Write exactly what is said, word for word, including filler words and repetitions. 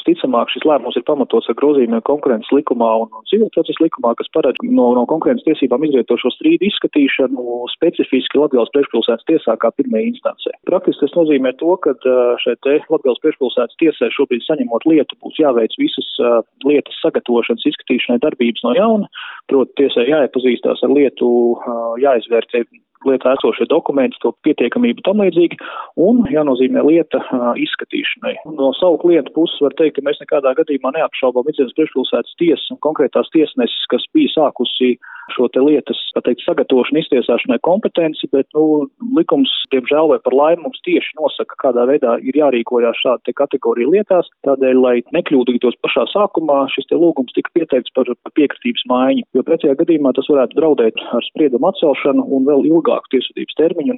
visticamāk šis lēmums ir pamatots ar grozījumiem konkurences likumā un civilprocesa likumā, kas paredz no, no konkurences tiesībām izrietošo strīdu izskatīšanu specifiski Latgales priekšpilsētas tiesā kā pirmajā instancē. Praktiski tas nozīmē to, ka šeit te Latgales priekšpilsētas tiesai šobrīd saņemot lietu būs jāveic visas uh, lietas sagatavošanas izskatīšanai darbības no jauna, proti tiesai jāiepazīstās ar lietu, uh, jāizvērtē lietā esošie dokumenti, to pietiekamību tam līdzīgi, un jānozīmē lieta uh, izskatīšanai. No savu klientu puses var teikt, ka mēs nekādā gadījumā neapšaubām Vidzemes priekšpilsētas tiesas un konkrētās tiesneses, kas bija sākusi šo te lietas, kā teikt, sagatavošanu iztiesāšanai kompetenci, bet, nu, likums, diemžēl vai par laimi mums tieši nosaka, kādā veidā ir jārīkojās šāda te kategorija lietās, tādēļ, lai nekļūdītos pašā sākumā, šis te lūgums tika pieteikts par piekritības maiņu, jo pretējā gadījumā tas varētu draudēt ar spriedumu atcelšanu un vēl ilgāku tiesvedības termiņu.